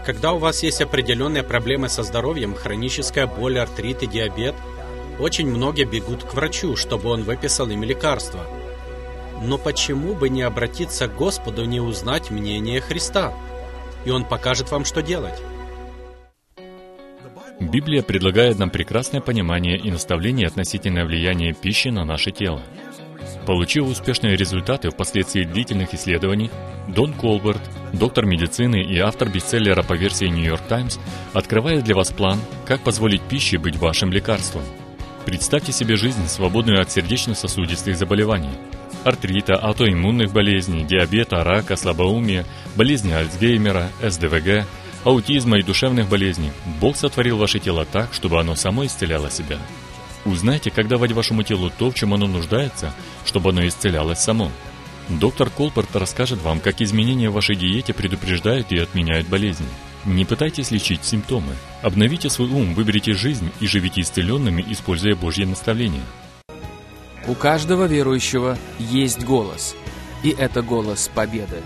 Когда у вас есть определенные проблемы со здоровьем, хроническая боль, артрит и диабет, очень многие бегут к врачу, чтобы он выписал им лекарства. Но почему бы не обратиться к Господу, не узнать мнение Христа? И Он покажет вам, что делать. Библия предлагает нам прекрасное понимание и наставление относительно влияния пищи на наше тело. Получив успешные результаты впоследствии длительных исследований, Дон Колберт, доктор медицины и автор бестселлера по версии New York Times, открывает для вас план, как позволить пище быть вашим лекарством. Представьте себе жизнь, свободную от сердечно-сосудистых заболеваний, артрита, аутоиммунных болезней, диабета, рака, слабоумия, болезни Альцгеймера, СДВГ, аутизма и душевных болезней. Бог сотворил ваше тело так, чтобы оно само исцеляло себя. Узнайте, как давать вашему телу то, в чем оно нуждается, чтобы оно исцелялось само. Доктор Колберт расскажет вам, как изменения в вашей диете предупреждают и отменяют болезни. Не пытайтесь лечить симптомы. Обновите свой ум, выберите жизнь и живите исцеленными, используя Божье наставление. У каждого верующего есть голос, и это голос победы.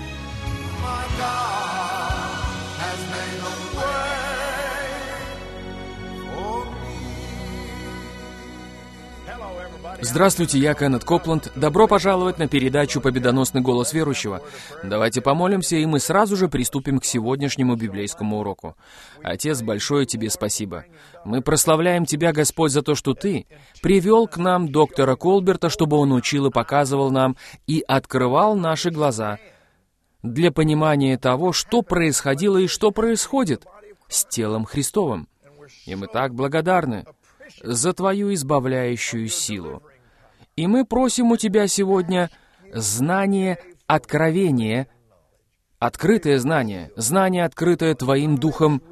Здравствуйте, я Кеннет Копланд. Добро пожаловать на передачу «Победоносный голос верующего». Давайте помолимся, и мы сразу же приступим к сегодняшнему библейскому уроку. Отец, большое Тебе спасибо. Мы прославляем Тебя, Господь, за то, что Ты привел к нам доктора Колберта, чтобы он учил и показывал нам, и открывал наши глаза для понимания того, что происходило и что происходит с телом Христовым. И мы так благодарны за Твою избавляющую силу. И мы просим у Тебя сегодня знание, откровение, открытое знание, открытое Твоим Духом,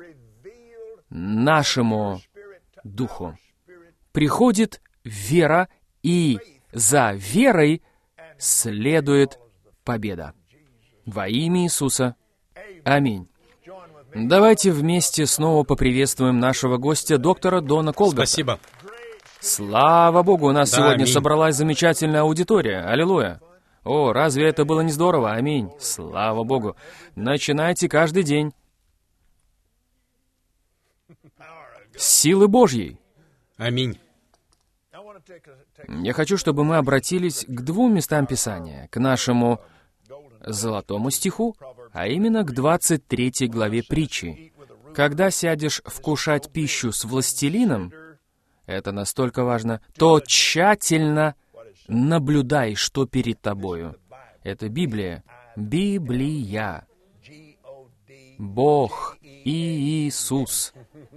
нашему Духу. Приходит вера, и за верой следует победа. Во имя Иисуса. Аминь. Давайте вместе снова поприветствуем нашего гостя, доктора Дона Колберта. Спасибо. Слава Богу, у нас сегодня аминь. Собралась замечательная аудитория. Аллилуйя. О, разве это было не здорово? Аминь. Слава Богу. Начинайте каждый день с силы Божьей. Аминь. Я хочу, чтобы мы обратились к двум местам Писания, к нашему золотому стиху, а именно к 23 главе притчи. Когда сядешь вкушать пищу с властелином, это настолько важно, то тщательно наблюдай, что перед тобою. Это Библия. Библия. Бог и Иисус.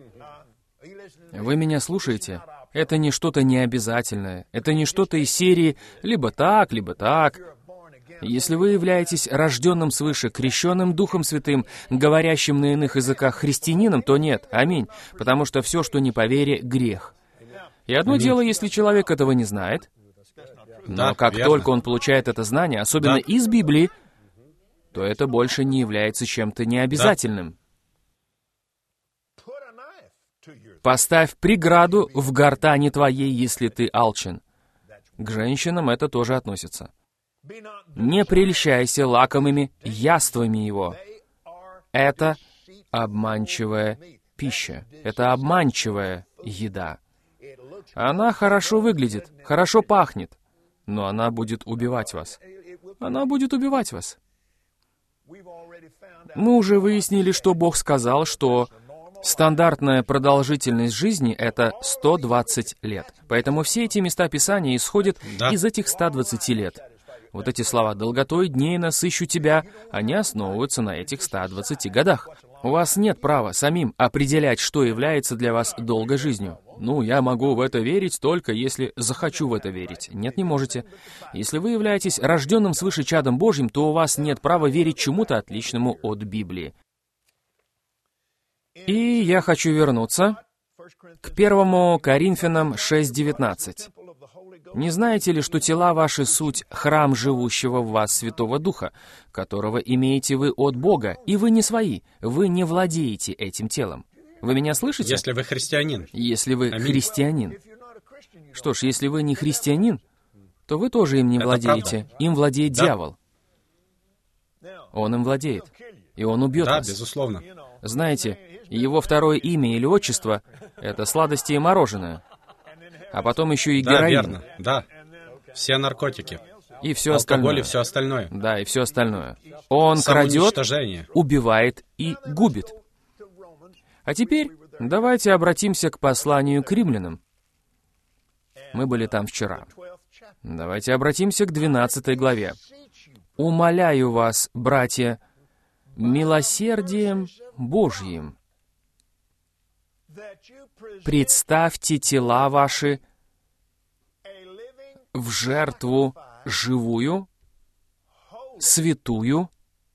Вы меня слушаете? Это не что-то необязательное. Это не что-то из серии либо так, либо так. Если вы являетесь рожденным свыше, крещенным Духом Святым, говорящим на иных языках христианином, то нет. Аминь. Потому что все, что не по вере, грех. И одно дело, если человек этого не знает, но как только он получает это знание, особенно из Библии, то это больше не является чем-то необязательным. Поставь преграду в гортани твоей, если ты алчен. К женщинам это тоже относится. Не прельщайся лакомыми яствами его. Это обманчивая пища. Это обманчивая еда. Она хорошо выглядит, хорошо пахнет, но она будет убивать вас. Она будет убивать вас. Мы уже выяснили, что Бог сказал, что стандартная продолжительность жизни — это 120 лет. Поэтому все эти места Писания исходят из этих 120 лет. Вот эти слова «долготой дней насыщу тебя», они основываются на этих 120 годах. У вас нет права самим определять, что является для вас долгой жизнью. Я могу в это верить только если захочу в это верить. Нет, не можете. Если вы являетесь рожденным свыше чадом Божьим, то у вас нет права верить чему-то отличному от Библии. И я хочу вернуться к 1 Коринфянам 6:19. «Не знаете ли, что тела ваши суть храм живущего в вас Святого Духа, которого имеете вы от Бога, и вы не свои, вы не владеете этим телом?» Вы меня слышите? Если вы христианин. Если вы Аминь. христианин. Что ж, если вы не христианин, то вы тоже им не владеете. Правда. Им владеет дьявол. Он им владеет. И он убьет вас. Да, безусловно. Знаете, его второе имя или отчество — это сладости и мороженое. А потом еще и Да, героин. верно, да. Все наркотики. И все Алкоголь остальное. и все остальное. Да, и все остальное. Он крадет, Самоуничтожение. убивает и губит. А теперь давайте обратимся к посланию к римлянам. Мы были там вчера. Давайте обратимся к 12 главе. «Умоляю вас, братья, милосердием Божьим, представьте тела ваши в жертву живую, святую,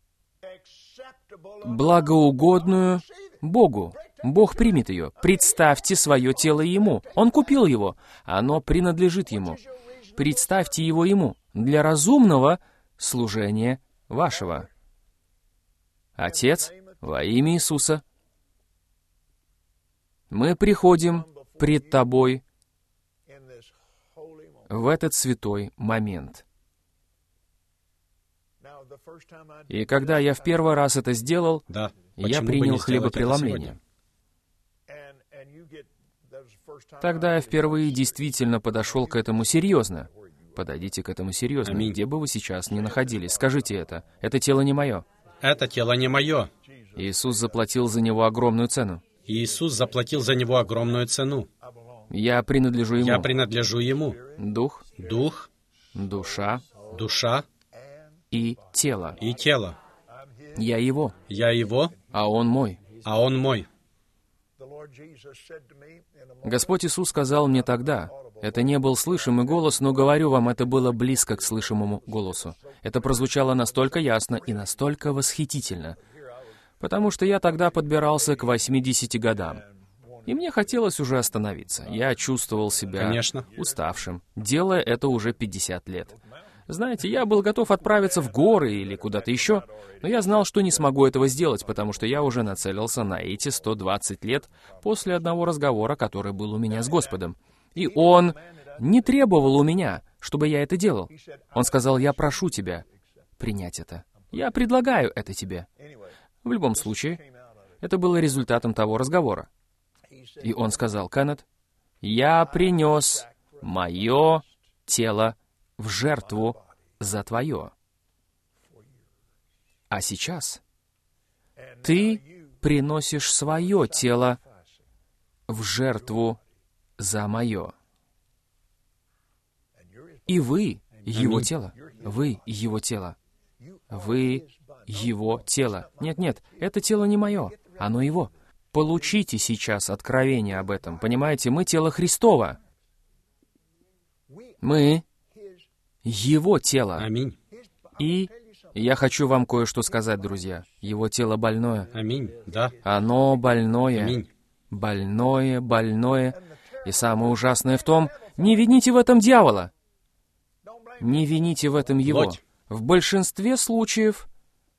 благоугодную Богу». Бог примет ее. Представьте свое тело Ему. Он купил его. Оно принадлежит Ему. Представьте его Ему для разумного служения вашего. Отец, во имя Иисуса, мы приходим пред Тобой в этот святой момент. И когда я в первый раз это сделал, Да. я Почему бы принял не сделать это хлебопреломление. Тогда я впервые действительно подошел к этому серьезно. Подойдите к этому серьезно, Аминь. где бы вы сейчас ни находились. Скажите это. Это тело не мое. Это тело не мое. Иисус заплатил за него огромную цену. И Иисус заплатил за него огромную цену. Я принадлежу Ему. Я принадлежу Ему. Дух, Дух, душа душа и тело. и тело. Я Его, Я Его, а Он мой. а Он мой. Господь Иисус сказал мне тогда, это не был слышимый голос, но говорю вам, это было близко к слышимому голосу. Это прозвучало настолько ясно и настолько восхитительно, потому что я тогда подбирался к 80 годам. И мне хотелось уже остановиться. Я чувствовал себя Конечно. уставшим, делая это уже 50 лет. Знаете, я был готов отправиться в горы или куда-то еще, но я знал, что не смогу этого сделать, потому что я уже нацелился на эти 120 лет после одного разговора, который был у меня с Господом. И Он не требовал у меня, чтобы я это делал. Он сказал, я прошу тебя принять это. Я предлагаю это тебе. В любом случае, это было результатом того разговора. И он сказал, Кеннет, я принес мое тело в жертву за твое. А сейчас ты приносишь свое тело в жертву за мое. И вы его тело. Вы его тело. Вы его тело. Нет, это тело не мое, оно его. Получите сейчас откровение об этом. Понимаете, мы тело Христово. Мы его тело. Аминь. И я хочу вам кое-что сказать, друзья. Его тело больное. Аминь. Да. Оно больное. Аминь. Больное. И самое ужасное в том, не вините в этом дьявола. Не вините в этом его. Плоть. В большинстве случаев,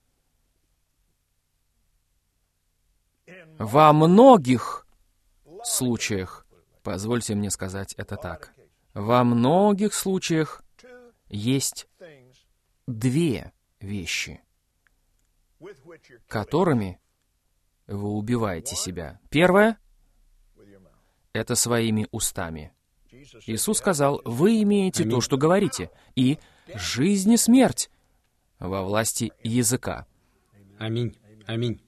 во многих случаях, позвольте мне сказать это так, во многих случаях есть две вещи, которыми вы убиваете себя. Первое — это своими устами. Иисус сказал, вы имеете то, что говорите, и жизнь и смерть во власти языка. Аминь. Аминь.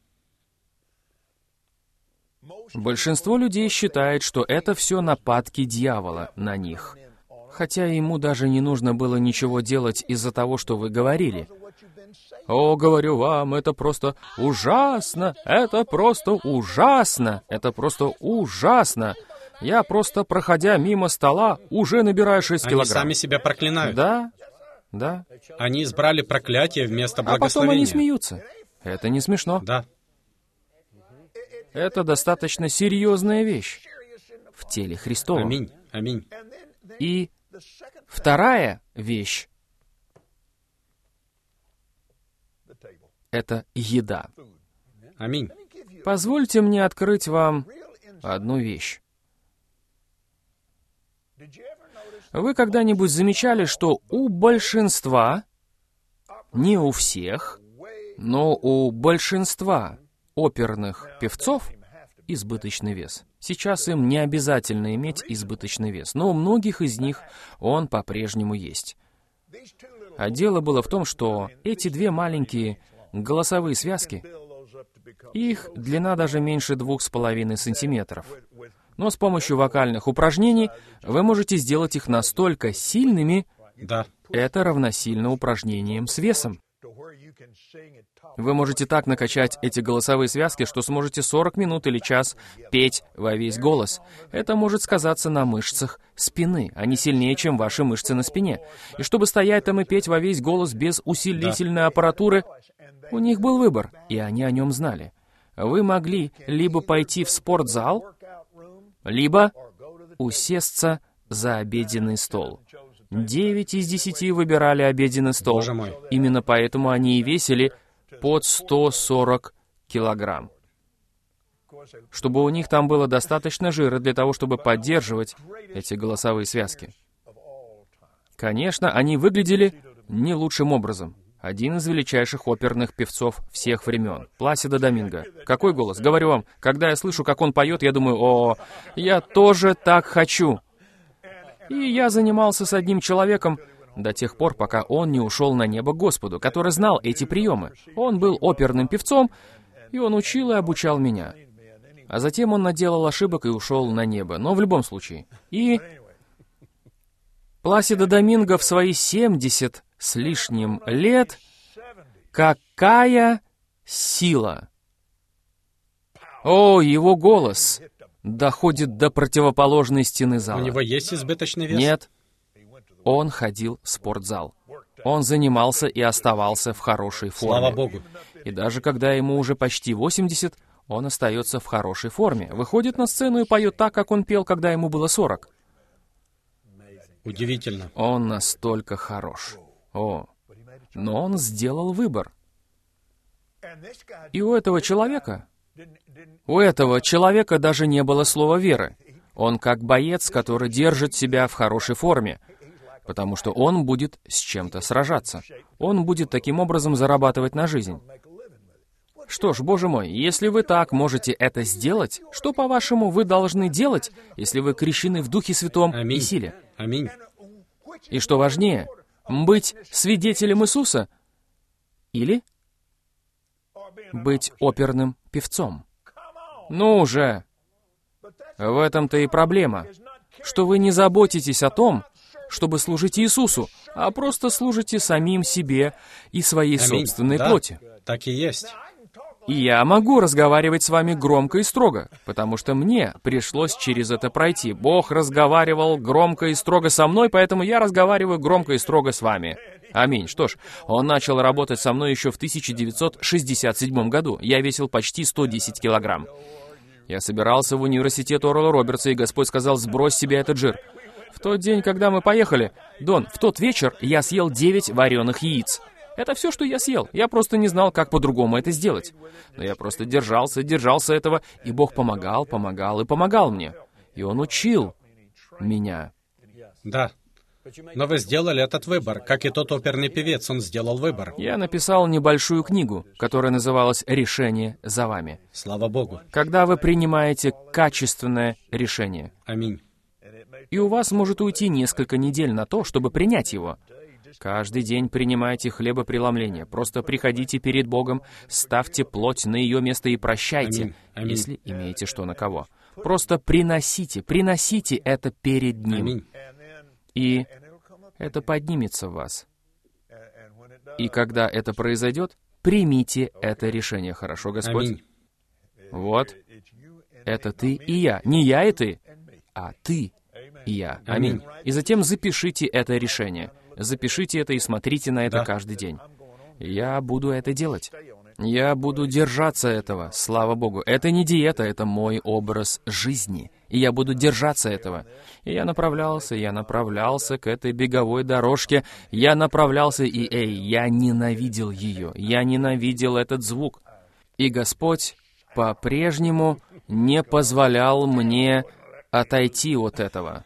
Большинство людей считает, что это все нападки дьявола на них. Хотя ему даже не нужно было ничего делать из-за того, что вы говорили. «О, говорю вам, это просто ужасно! Это просто ужасно! Это просто ужасно! Я просто, проходя мимо стола, уже набираю 6 Они килограмм». сами себя проклинают. Да. Они избрали проклятие вместо А потом благословения. они смеются. Это не смешно. Да. Это достаточно серьезная вещь в теле Христовом. Аминь. Аминь. И вторая вещь — это еда. Аминь. Позвольте мне открыть вам одну вещь. Вы когда-нибудь замечали, что у большинства, не у всех, но у большинства, оперных певцов избыточный вес. Сейчас им не обязательно иметь избыточный вес, но у многих из них он по-прежнему есть. А дело было в том, что эти две маленькие голосовые связки, их длина даже меньше 2,5 сантиметров. Но с помощью вокальных упражнений вы можете сделать их настолько сильными, Да. это равносильно упражнениям с весом. Вы можете так накачать эти голосовые связки, что сможете 40 минут или час петь во весь голос. Это может сказаться на мышцах спины. Они сильнее, чем ваши мышцы на спине. И чтобы стоять там и петь во весь голос без усилительной аппаратуры, у них был выбор, и они о нем знали. Вы могли либо пойти в спортзал, либо усесться за обеденный стол. 9 из 10 выбирали обеденный стол. Боже мой. Именно поэтому они и весили под 140 килограмм. Чтобы у них там было достаточно жира для того, чтобы поддерживать эти голосовые связки. Конечно, они выглядели не лучшим образом. Один из величайших оперных певцов всех времен, Пласидо Доминго. Какой голос? Говорю вам, когда я слышу, как он поет, я думаю, о, я тоже так хочу. И я занимался с одним человеком до тех пор, пока он не ушел на небо к Господу, который знал эти приемы. Он был оперным певцом, и он учил и обучал меня. А затем он наделал ошибок и ушел на небо, но в любом случае. И Пласидо Доминго в свои 70 с лишним лет, какая сила! О, его голос доходит до противоположной стены зала. У него есть избыточный вес? Нет. Он ходил в спортзал. Он занимался и оставался в хорошей форме. Слава Богу. И даже когда ему уже почти 80, он остается в хорошей форме. Выходит на сцену и поет так, как он пел, когда ему было 40. Удивительно. Он настолько хорош. О, но он сделал выбор. И у этого человека даже не было слова веры. Он как боец, который держит себя в хорошей форме, потому что он будет с чем-то сражаться. Он будет таким образом зарабатывать на жизнь. Что ж, Боже мой, если вы так можете это сделать, что, по-вашему, вы должны делать, если вы крещены в Духе Святом и силе? Аминь. И что важнее, быть свидетелем Иисуса или быть оперным певцом? Ну уже! В этом-то и проблема, что вы не заботитесь о том, чтобы служить Иисусу, а просто служите самим себе и своей собственной плоти. Так и есть. И я могу разговаривать с вами громко и строго, потому что мне пришлось через это пройти. Бог разговаривал громко и строго со мной, поэтому я разговариваю громко и строго с вами. Аминь. Что ж, Он начал работать со мной еще в 1967 году. Я весил почти 110 килограмм. Я собирался в университет Орла Робертса, и Господь сказал, сбрось себе этот жир. В тот день, когда мы поехали, Дон, в тот вечер я съел 9 вареных яиц. Это все, что я съел. Я просто не знал, как по-другому это сделать. Но я просто держался этого, и Бог помогал и помогал мне. И Он учил меня. Да. Но вы сделали этот выбор. Как и тот оперный певец, он сделал выбор. Я написал небольшую книгу, которая называлась «Решение за вами». Слава Богу. Когда вы принимаете качественное решение. Аминь. И у вас может уйти несколько недель на то, чтобы принять его. Каждый день принимайте хлебопреломление. Просто приходите перед Богом, ставьте плоть на ее место и прощайте, Аминь. если имеете что на кого. Просто приносите это перед Ним. Аминь. И это поднимется в вас. И когда это произойдет, примите это решение. Хорошо, Господь? Аминь. Вот. Это ты и я. Не я и ты, а ты и я. Аминь. И затем запишите это решение. Запишите это и смотрите на это каждый день. Я буду это делать. Я буду держаться этого, слава Богу. Это не диета, это мой образ жизни. И я буду держаться этого. И я направлялся к этой беговой дорожке. Я направлялся, и, я ненавидел ее. Я ненавидел этот звук. И Господь по-прежнему не позволял мне отойти от этого.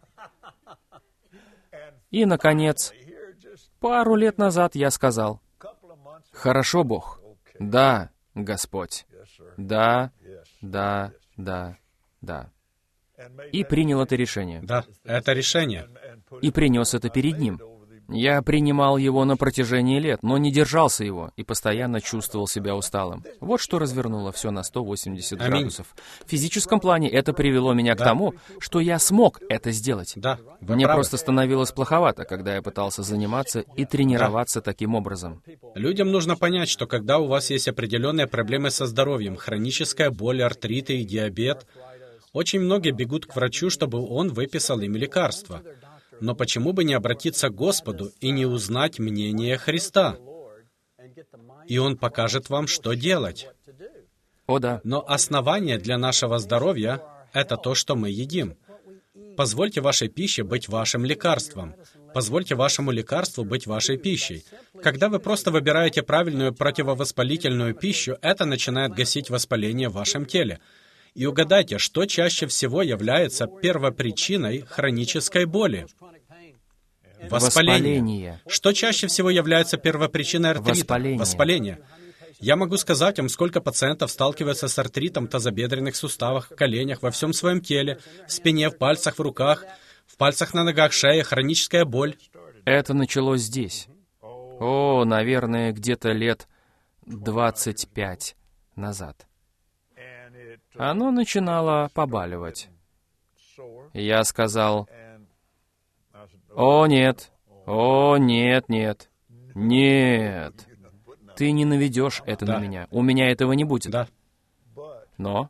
И, наконец, пару лет назад я сказал, «Хорошо, Бог. Да, Господь. Да, да, да, да. И принял это решение. Да, это решение. И принес это перед Ним. Я принимал его на протяжении лет, но не держался его и постоянно чувствовал себя усталым. Вот что развернуло все на 180 градусов. В физическом плане это привело меня к тому, что я смог это сделать. Да, вы Мне правы. просто становилось плоховато, когда я пытался заниматься и тренироваться таким образом. Людям нужно понять, что когда у вас есть определенные проблемы со здоровьем, хроническая боль, артриты и диабет, очень многие бегут к врачу, чтобы он выписал им лекарства. Но почему бы не обратиться к Господу и не узнать мнение Христа? И Он покажет вам, что делать. О да. Но основание для нашего здоровья — это то, что мы едим. Позвольте вашей пище быть вашим лекарством. Позвольте вашему лекарству быть вашей пищей. Когда вы просто выбираете правильную противовоспалительную пищу, это начинает гасить воспаление в вашем теле. И угадайте, что чаще всего является первопричиной хронической боли? Воспаление. Что чаще всего является первопричиной артрита? Воспаление. Я могу сказать вам, сколько пациентов сталкиваются с артритом в тазобедренных суставах, в коленях, во всем своем теле, в спине, в пальцах, в руках, в пальцах на ногах, шее, хроническая боль. Это началось здесь. О, наверное, где-то лет 25 назад. Оно начинало побаливать. Я сказал: «О, нет! О, нет, нет! Нет! Ты не наведешь это на меня. У меня этого не будет». Да. Но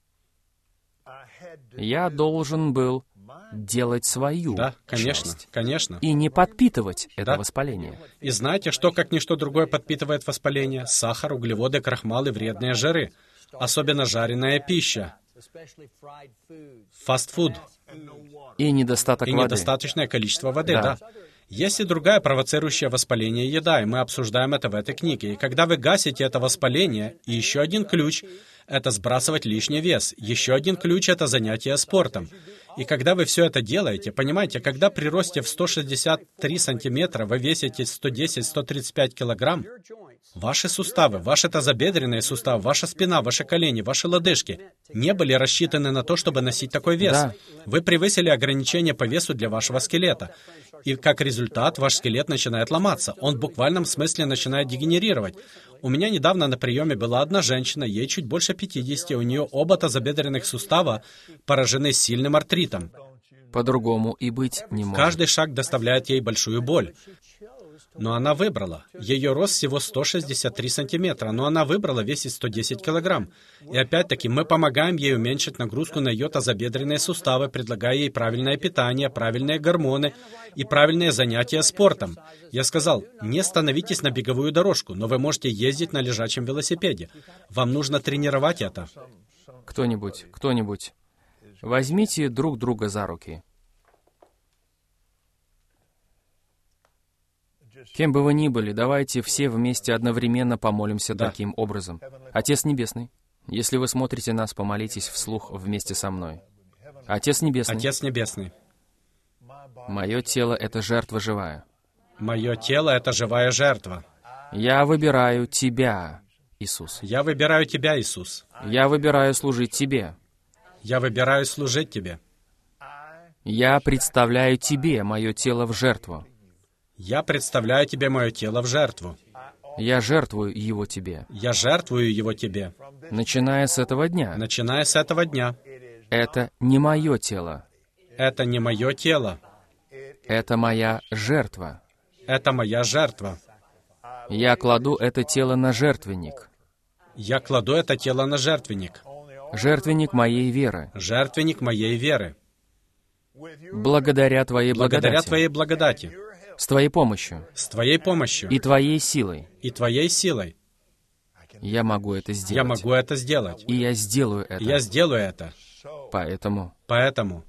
я должен был делать свою Да, конечно, часть конечно. и не подпитывать это Да. воспаление. И знаете, что, как ничто другое, подпитывает воспаление? Сахар, углеводы, крахмал и вредные жиры. Особенно жареная пища. Фастфуд. И недостаток И воды. недостаточное количество воды, Да. да. Есть и другая провоцирующая воспаление еда, и мы обсуждаем это в этой книге. И когда вы гасите это воспаление, и еще один ключ — это сбрасывать лишний вес. Еще один ключ — это занятие спортом. И когда вы все это делаете, понимаете, когда при росте в 163 сантиметра вы весите 110-135 килограмм, ваши суставы, ваши тазобедренные суставы, ваша спина, ваши колени, ваши лодыжки не были рассчитаны на то, чтобы носить такой вес. Да. Вы превысили ограничения по весу для вашего скелета. И как результат, ваш скелет начинает ломаться. Он в буквальном смысле начинает дегенерировать. У меня недавно на приеме была одна женщина, ей чуть больше 50, у нее оба тазобедренных сустава поражены сильным артритом. По-другому и быть не может. Каждый шаг доставляет ей большую боль. Но она выбрала. Ее рост всего 163 сантиметра, но она выбрала весить 110 килограмм. И опять-таки мы помогаем ей уменьшить нагрузку на ее тазобедренные суставы, предлагая ей правильное питание, правильные гормоны и правильные занятия спортом. Я сказал: не становитесь на беговую дорожку, но вы можете ездить на лежачем велосипеде. Вам нужно тренировать это. Кто-нибудь, возьмите друг друга за руки. Кем бы вы ни были, давайте все вместе одновременно помолимся таким образом. Отец Небесный, если вы смотрите нас, помолитесь вслух вместе со мной. Отец Небесный, Отец Небесный, мое тело — это жертва живая. мое тело — это живая жертва. Я выбираю Тебя, Иисус. Я выбираю Тебя, Иисус. Я выбираю служить Тебе. Я выбираю служить Тебе. Я представляю Тебе мое тело в жертву. Я представляю Тебе мое тело в жертву. Я жертвую его Тебе. Я жертвую его Тебе. Начиная с этого дня. Начиная с этого дня. Это не мое тело. Это не мое тело. Это моя жертва. Это моя жертва. Я кладу это тело на жертвенник. Я кладу это тело на жертвенник. Жертвенник моей веры. Жертвенник моей веры. Благодаря Твоей Благодаря благодати. Твоей благодати. С Твоей помощью. С Твоей помощью. И Твоей силой. И Твоей силой. Я могу это сделать. Я могу это сделать. И я сделаю это. Я сделаю это. Поэтому Поэтому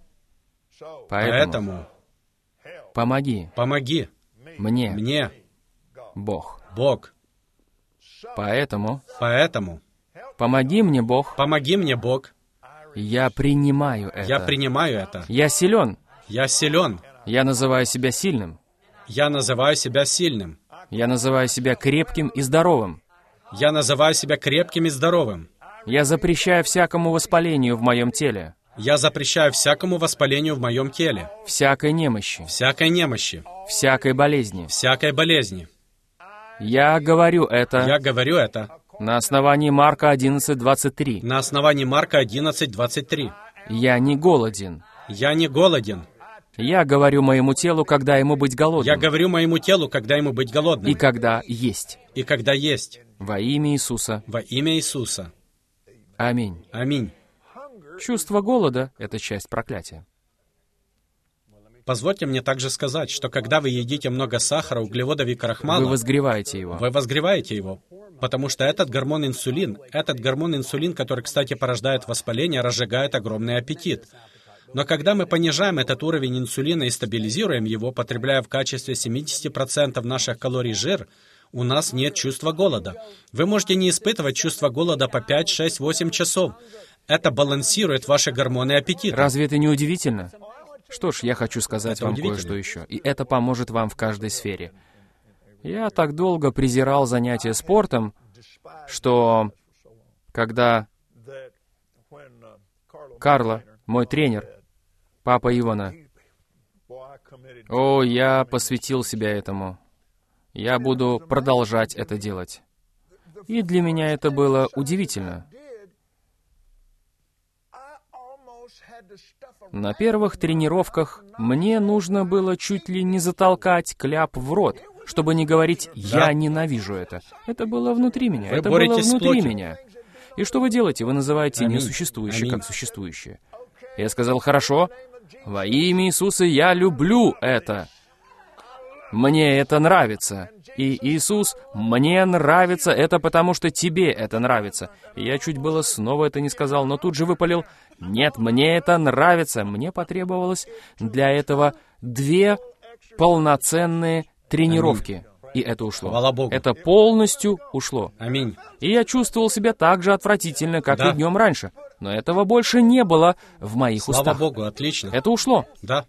помоги помоги мне, мне, Бог. Бог. Поэтому Помоги мне, Бог. я принимаю это. Я принимаю это. Я силен. Я силен. Я называю себя сильным. Я называю себя сильным. Я называю себя крепким и здоровым. Я называю себя крепким и здоровым. Я запрещаю всякому воспалению в моем теле, Я запрещаю всякому воспалению в моем теле, всякой немощи, всякой немощи, всякой болезни. всякой болезни. Я говорю это Я говорю это на основании Марка 11:23. на основании Марка 11:23. Я не голоден. Я не голоден. Я говорю моему телу, когда ему быть Я голодным, говорю моему телу, когда ему быть и голодным, когда есть. и когда есть. Во имя Иисуса. Во имя Иисуса. Аминь. Аминь. Чувство голода — это часть проклятия. Позвольте мне также сказать, что когда вы едите много сахара, углеводов и крахмала, Вы возгреваете его. вы возгреваете его, потому что этот гормон инсулин, который, кстати, порождает воспаление, разжигает огромный аппетит. Но когда мы понижаем этот уровень инсулина и стабилизируем его, потребляя в качестве 70% наших калорий жир, у нас нет чувства голода. Вы можете не испытывать чувство голода по 5, 6, 8 часов. Это балансирует ваши гормоны аппетита. Разве это не удивительно? Что ж, я хочу сказать Это вам удивительно. кое-что еще, и это поможет вам в каждой сфере. Я так долго презирал занятия спортом, что когда Карло, мой тренер, папа Ивана, я посвятил себя этому. Я буду продолжать это делать. И для меня это было удивительно. На первых тренировках мне нужно было чуть ли не затолкать кляп в рот, чтобы не говорить «я Да. ненавижу это». Это было внутри меня, Вы это было боретесь с внутри плотью. меня. И что вы делаете? Вы называете Аминь. несуществующее Аминь. как существующее. Я сказал: «Хорошо, во имя Иисуса я люблю это. Мне это нравится. И Иисус, мне нравится это, потому что тебе это нравится». И я чуть было снова это не сказал, но тут же выпалил: «Нет, мне это нравится». Мне потребовалось для этого 2 полноценные тренировки. И это ушло. Слава Богу. Это полностью ушло. Аминь. И я чувствовал себя так же отвратительно, как Да. и днем раньше. Но этого больше не было в моих Слава устах. Богу, отлично. Это ушло. Да.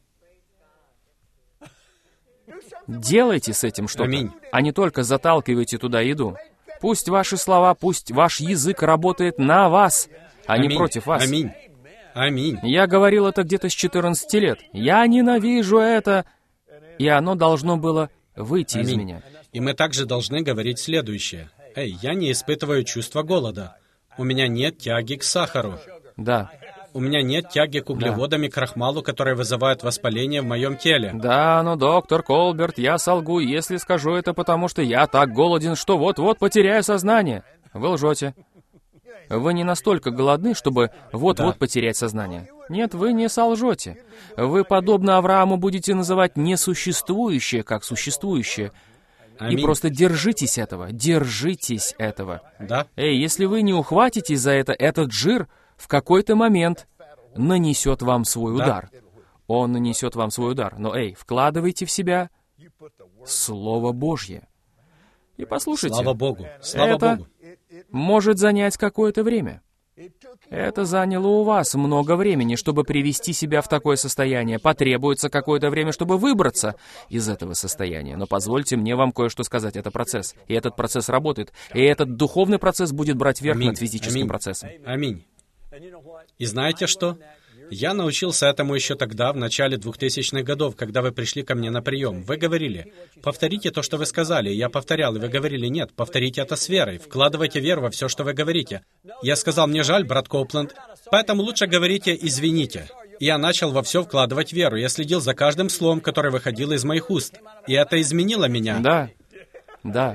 Делайте с этим что-то, Аминь. а не только заталкивайте туда еду. Пусть ваши слова, пусть ваш язык работает на вас, а не Аминь. против вас. Аминь. Аминь. Я говорил это где-то с 14 лет. Я ненавижу это. И оно должно было выйти из Аминь. меня. И мы также должны говорить следующее. Я не испытываю чувства голода. У меня нет тяги к сахару. Да. У меня нет тяги к углеводам и крахмалу, которые вызывают воспаление в моем теле. Да, но, доктор Колберт, я солгу, если скажу это, потому что я так голоден, что вот-вот потеряю сознание. Вы лжете. Вы не настолько голодны, чтобы вот-вот Да. потерять сознание. Нет, вы не солжете. Вы, подобно Аврааму, будете называть несуществующее как существующее. Аминь. И просто держитесь этого, держитесь этого. Да. Если вы не ухватитесь за это, этот жир в какой-то момент нанесет вам свой Да. удар. Он нанесет вам свой удар. Но, вкладывайте в себя Слово Божье. И послушайте, Слава Богу. Слава это Богу. может занять какое-то время. Это заняло у вас много времени, чтобы привести себя в такое состояние. Потребуется какое-то время, чтобы выбраться из этого состояния. Но позвольте мне вам кое-что сказать. Это процесс. И этот процесс работает. И этот духовный процесс будет брать верх Аминь. над физическим Аминь. процессом. Аминь. И знаете что? Я научился этому еще тогда, в начале 2000-х годов, когда вы пришли ко мне на прием. Вы говорили: повторите то, что вы сказали. Я повторял, и вы говорили: нет, повторите это с верой. Вкладывайте веру во все, что вы говорите. Я сказал: мне жаль, брат Копланд, поэтому лучше говорите «извините». И я начал во все вкладывать веру. Я следил за каждым словом, которое выходило из моих уст. И это изменило меня. Да, да.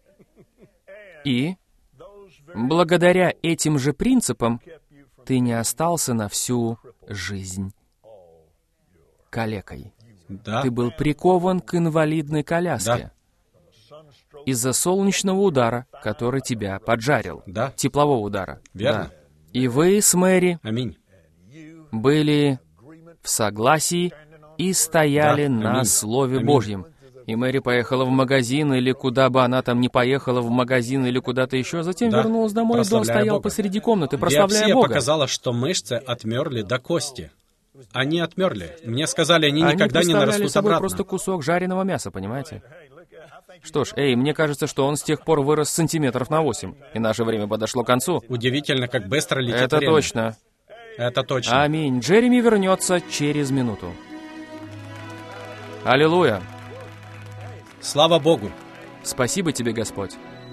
И благодаря этим же принципам ты не остался на всю жизнь калекой. Да. Ты был прикован к инвалидной коляске из-за солнечного удара, который тебя поджарил. Да. Теплового удара. Верно. Да. И вы с Мэри Аминь. были в согласии и стояли Да. на Аминь. Слове Аминь. Божьем. И Мэри поехала в магазин, или куда бы она там ни поехала, в магазин или куда-то еще, затем Да. вернулась домой, и Дон Прославляя стоял Бога. посреди комнаты, прославляя Биопсия Бога. показала, что мышцы отмерли до кости. Они отмерли. Мне сказали, они Они никогда не представляли нарастут собой обратно. просто кусок жареного мяса, понимаете? Что ж, мне кажется, что он с тех пор вырос сантиметров на 8, и наше время подошло к концу. Удивительно, как быстро летит Это время. точно. Это точно. Аминь. Джереми вернется через минуту. Аллилуйя. Слава Богу. Спасибо тебе, Господь.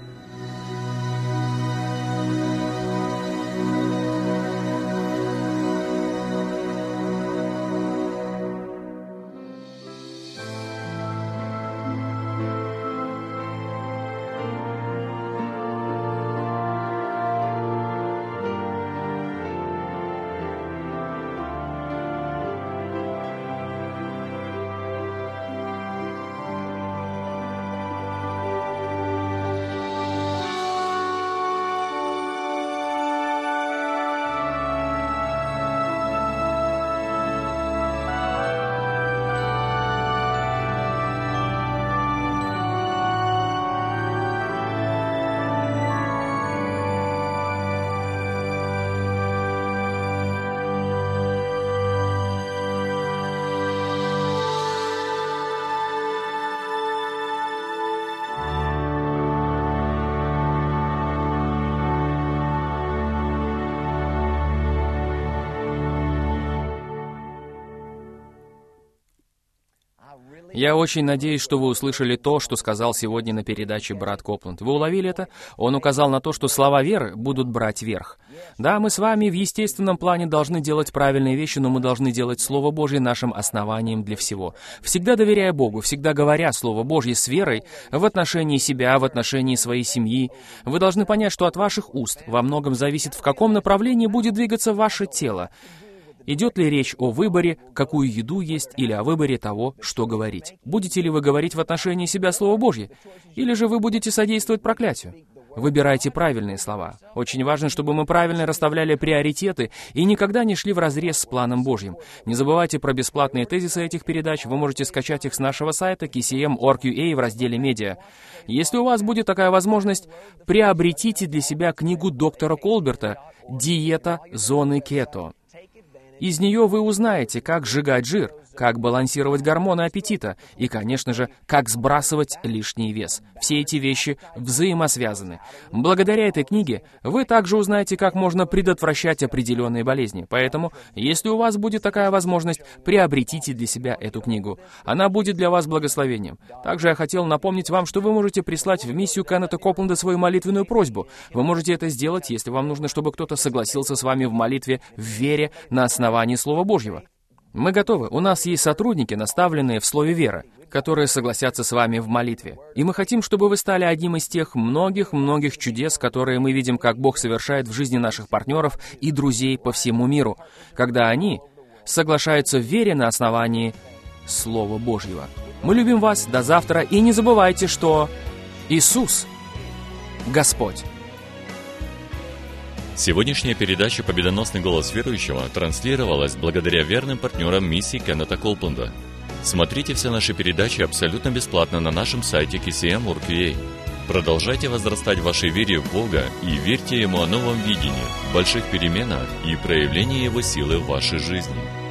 Я очень надеюсь, что вы услышали то, что сказал сегодня на передаче брат Копланд. Вы уловили это? Он указал на то, что слова веры будут брать верх. Да, мы с вами в естественном плане должны делать правильные вещи, но мы должны делать Слово Божье нашим основанием для всего. Всегда доверяя Богу, всегда говоря Слово Божье с верой в отношении себя, в отношении своей семьи. Вы должны понять, что от ваших уст во многом зависит, в каком направлении будет двигаться ваше тело. Идет ли речь о выборе, какую еду есть, или о выборе того, что говорить? Будете ли вы говорить в отношении себя Слово Божье? Или же вы будете содействовать проклятию? Выбирайте правильные слова. Очень важно, чтобы мы правильно расставляли приоритеты и никогда не шли вразрез с планом Божьим. Не забывайте про бесплатные тезисы этих передач. Вы можете скачать их с нашего сайта kcm.org.ua в разделе «Медиа». Если у вас будет такая возможность, приобретите для себя книгу доктора Колберта «Диета зоны кето». Из нее вы узнаете, как сжигать жир, как балансировать гормоны аппетита и, конечно же, как сбрасывать лишний вес. Все эти вещи взаимосвязаны. Благодаря этой книге вы также узнаете, как можно предотвращать определенные болезни. Поэтому, если у вас будет такая возможность, приобретите для себя эту книгу. Она будет для вас благословением. Также я хотел напомнить вам, что вы можете прислать в миссию Кеннета Копланда свою молитвенную просьбу. Вы можете это сделать, если вам нужно, чтобы кто-то согласился с вами в молитве в вере на основании Слова Божьего. Мы готовы. У нас есть сотрудники, наставленные в слове веры, которые согласятся с вами в молитве. И мы хотим, чтобы вы стали одним из тех многих-многих чудес, которые мы видим, как Бог совершает в жизни наших партнеров и друзей по всему миру, когда они соглашаются в вере на основании Слова Божьего. Мы любим вас. До завтра. И не забывайте, что Иисус — Господь. Сегодняшняя передача «Победоносный голос верующего» транслировалась благодаря верным партнерам миссии Кеннета Копланда. Смотрите все наши передачи абсолютно бесплатно на нашем сайте kcm.org.ua. Продолжайте возрастать в вашей вере в Бога и верьте Ему о новом видении, больших переменах и проявлении Его силы в вашей жизни.